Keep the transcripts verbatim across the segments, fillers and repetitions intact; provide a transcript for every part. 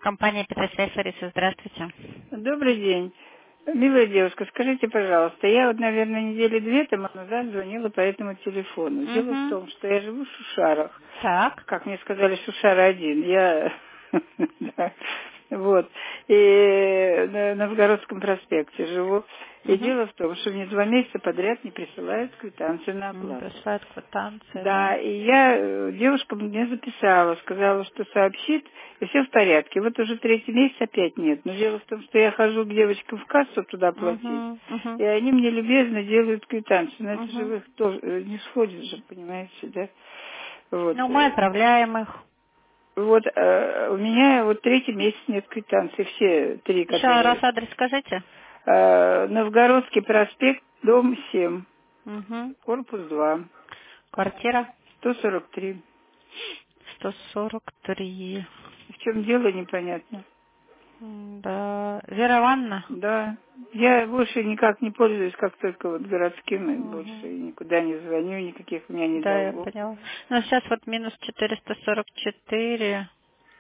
Компания Петросвязь Лариса, здравствуйте. Добрый день. Милая девушка, скажите, пожалуйста, я вот, наверное, недели две тому назад звонила по этому телефону. Дело в Угу. том, что я живу в Шушарах. Так. Как мне сказали, Шушара один. Я... да. Вот. И на Новгородском проспекте живу. И Угу. дело в том, что мне два месяца подряд не присылают квитанцию на оплату. Присылают квитанции, да? Да, и я, э, девушка мне записала, сказала, что сообщит, и все в порядке. Вот уже третий месяц опять нет. Но дело в том, что я хожу к девочкам в кассу туда платить, Угу. Угу. и они мне любезно делают квитанцию. Но это же в Угу. их тоже э, не сходит же, понимаете, да? Вот. Ну, мы э, отправляем их. Вот э, у меня вот третий месяц нет квитанции, все три, Еще раз которые... адрес скажите. Э, Новгородский проспект, дом семь, Угу. корпус два, Квартира сто сорок три. сто сорок три. В чем дело, непонятно. М, Да. Вера Ивановна? Да. Я больше никак не пользуюсь, как только вот городским, и больше Угу. никуда не звоню, никаких у меня не Да, я долгов. поняла. Ну, сейчас вот минус четыреста сорок четыре.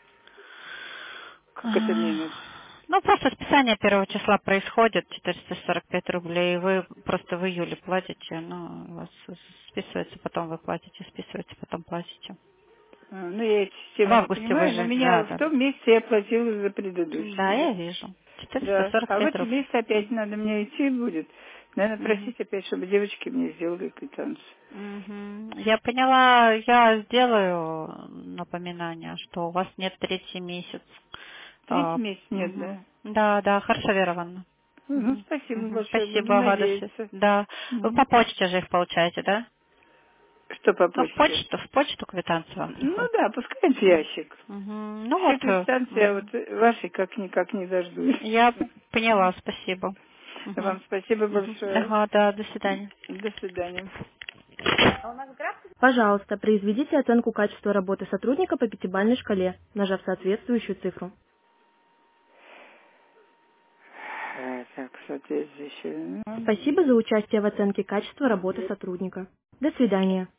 Как это А, минус? Ну, просто списание первого числа происходит, четыреста сорок пять рублей. Вы просто в июле платите, ну, у вас списывается, потом вы платите, списывается, потом платите. А, Ну, я эти В системы не августе вы понимаю, но же, да, меня в да, том месяце я платила за да. предыдущий, Да, да. я вижу. четыреста Да. сорок А в пять этом рублей. месяце опять надо мне идти будет. Наверное, Мгм. просить опять, чтобы девочки мне сделали квитанцию. Мгм. Я поняла, я сделаю напоминание, что у вас нет третий месяц. Третий А, месяц нет, мгм. да. Да, да, хорошо, Вера Ивановна. Ну, Мгм. спасибо Мгм. большое, Спасибо, будем Гадуси. надеяться. Да. Вы Мгм. по почте же их получаете, да? Что по Ну, в почте? почту, в почту квитанции вам Ну приходит. да, пускай в Мгм. ящик. Мгм. Ну Все вот, э, квитанции, а мгм. вот вашей как никак не дождусь. Я поняла, спасибо. Мгм. Вам спасибо Мгм. большое. Ага, да, до свидания. До свидания. Пожалуйста, произведите оценку качества работы сотрудника по пятибалльной шкале, нажав соответствующую цифру. А, Так, соответствующее. Спасибо за участие в оценке качества работы сотрудника. До свидания.